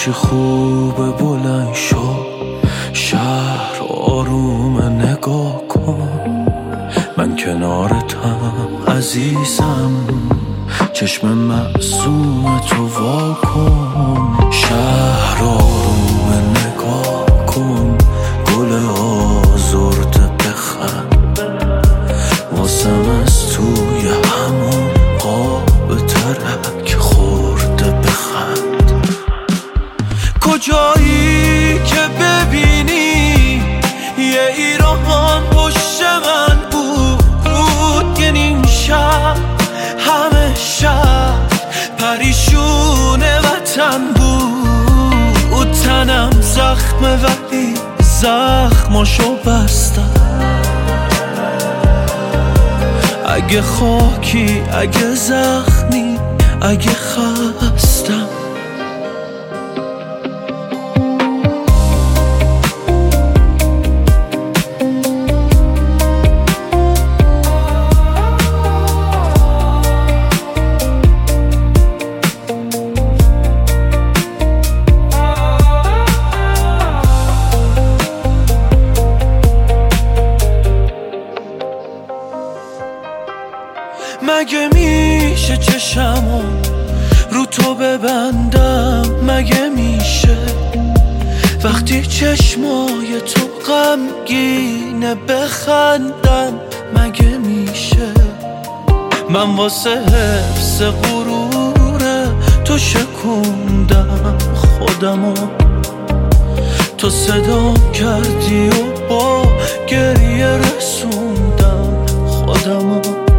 چی خوبه بلند شو، شهر آروم نگاه کن، من کنارتم عزیزم، چشم معصوم تو وا کن. شهر آروم نگاه کن، گل آزرده بخند، واسم از توی همون قاب ترک خورده بخند. کجایی که ببینی یه ایران پشت من بود، یه نیم شب همه شب پریشون وطن بود. تنم زخمه ولی زخماشو بستم، اگه خاکی اگه زخمی اگه خستم. مگه میشه چشمو رو تو ببندم؟ مگه میشه وقتی چشمای تو غمگینه بخندم؟ مگه میشه من واسه حفظ غرور تو شکوندم خودمو، تو صدام کردی و با گریه رسوندم خودمو.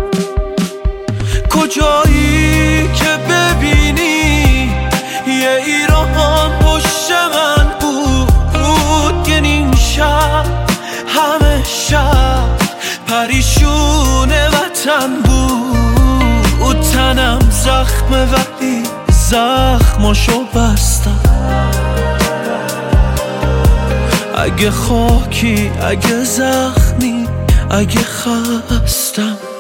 کجایی که ببینی یه ایران پشت من بود، یه نیم شب همه شب پریشون وطن بود. تنم زخمه ولی زخماشو بستم، اگه خاکی اگه زخمی اگه خستم.